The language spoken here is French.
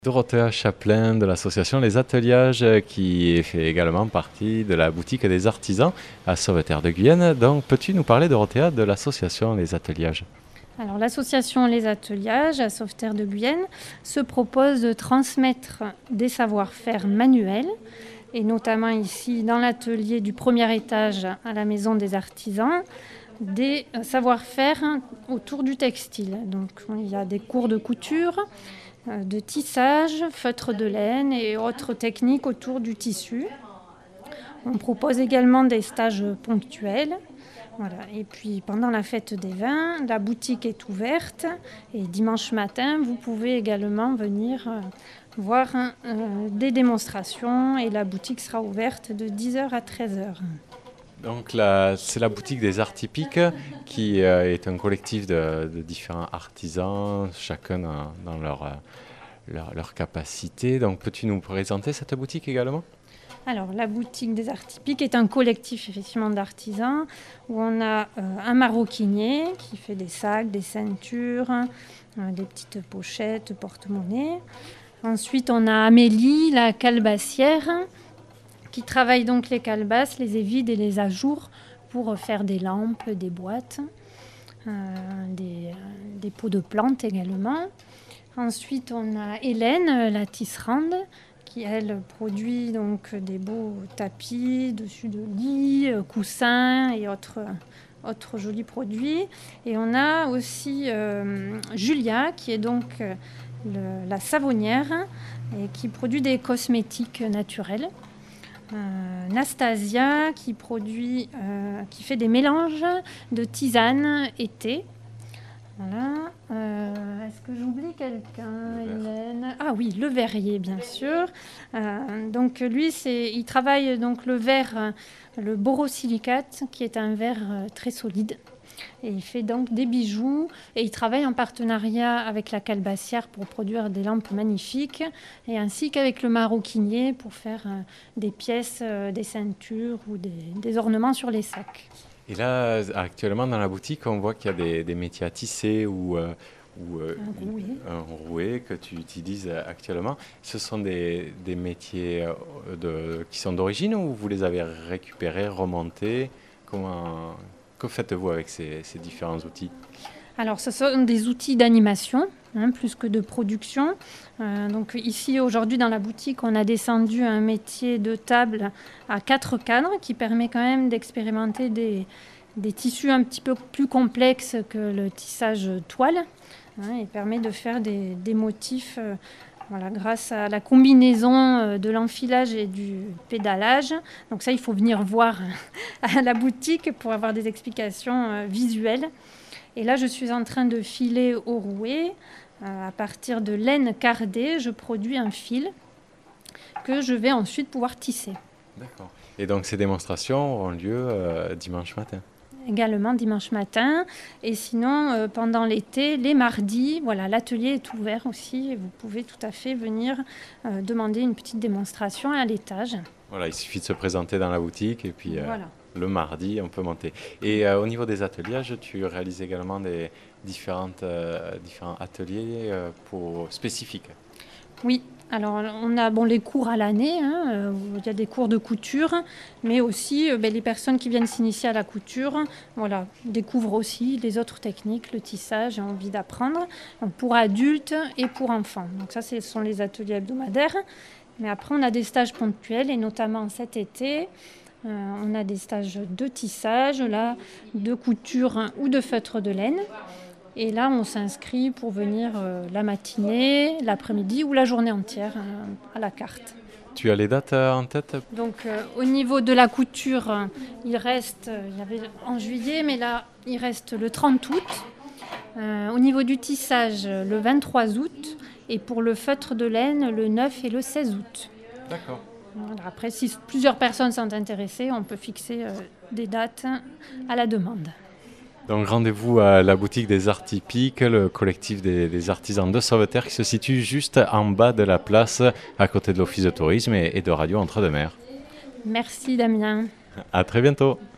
Dorothea Chaplin de l'association Les Ateliages qui fait également partie de la boutique des artisans à Sauveterre de Guyenne. Donc peux-tu nous parler, Dorothea, de l'association Les Ateliages ? Alors, l'association Les Ateliages à Sauveterre de Guyenne se propose de transmettre des savoir-faire manuels et notamment ici dans l'atelier du premier étage à la Maison des Artisans, des savoir-faire autour du textile. Donc il y a des cours de couture, de tissage, feutre de laine et autres techniques autour du tissu. On propose également des stages ponctuels. Voilà. Et puis pendant la fête des vins, la boutique est ouverte et dimanche matin, vous pouvez également venir voir des démonstrations et la boutique sera ouverte de 10h à 13h. Donc c'est la boutique des Arts Typiques qui est un collectif de différents artisans, chacun dans leur capacité. Donc peux-tu nous présenter cette boutique également ? Alors, la boutique des Arts Typiques est un collectif effectivement d'artisans où on a un maroquinier qui fait des sacs, des ceintures, des petites pochettes, porte-monnaie. Ensuite, on a Amélie, la calebassière, qui travaille donc les calebasses, les évides et les ajours pour faire des lampes, des boîtes, des pots de plantes également. Ensuite, on a Hélène, la tisserande, qui, elle, produit donc des beaux tapis, dessus de lit, coussins et autres jolis produits. Et on a aussi Julia, qui est donc la savonnière et qui produit des cosmétiques naturels. Nastasia, qui fait des mélanges de tisane et thé. Voilà. Est-ce que j'oublie quelqu'un, Hélène ? Ah oui, le verrier, bien sûr. Donc lui, il travaille donc le verre, le borosilicate, qui est un verre très solide. Et il fait donc des bijoux et il travaille en partenariat avec la calebassière pour produire des lampes magnifiques et ainsi qu'avec le maroquinier pour faire des pièces, des ceintures ou des ornements sur les sacs. Et là, actuellement, dans la boutique, on voit qu'il y a des métiers à tisser ou un rouet que tu utilises actuellement. Ce sont des métiers qui sont d'origine ou vous les avez récupérés, remontés ? Que faites-vous avec ces différents outils ? Alors, ce sont des outils d'animation, plus que de production. Donc ici, aujourd'hui, dans la boutique, on a descendu un métier de table à 4 cadres qui permet quand même d'expérimenter des tissus un petit peu plus complexes que le tissage toile. Il permet de faire des motifs grâce à la combinaison de l'enfilage et du pédalage. Donc ça, il faut venir voir à la boutique pour avoir des explications visuelles. Et là, je suis en train de filer au rouet. À partir de laine cardée, je produis un fil que je vais ensuite pouvoir tisser. D'accord. Et donc ces démonstrations auront lieu dimanche matin ? Également dimanche matin. Et sinon, pendant l'été, les mardis, l'atelier est ouvert aussi. Et vous pouvez tout à fait venir demander une petite démonstration à l'étage. Voilà, il suffit de se présenter dans la boutique et puis le mardi, on peut monter. Et au niveau des ateliers, tu réalises également des différents ateliers spécifiques. Oui. Alors, on a les cours à l'année, il y a des cours de couture, mais aussi les personnes qui viennent s'initier à la couture découvrent aussi les autres techniques, le tissage, ont envie d'apprendre, donc pour adultes et pour enfants. Donc ça, ce sont les ateliers hebdomadaires. Mais après, on a des stages ponctuels et notamment cet été, on a des stages de tissage, de couture ou de feutre de laine. Et là, on s'inscrit pour venir la matinée, l'après-midi ou la journée entière à la carte. Tu as les dates en tête ? Donc, au niveau de la couture, il y avait en juillet, mais là, il reste le 30 août. Au niveau du tissage, le 23 août. Et pour le feutre de laine, le 9 et le 16 août. D'accord. Après, si plusieurs personnes sont intéressées, on peut fixer des dates à la demande. Donc rendez-vous à la boutique des Arts Typiques, le collectif des artisans de Sauveterre qui se situe juste en bas de la place, à côté de l'office de tourisme et de Radio Entre-deux-Mers. Merci Damien. À très bientôt.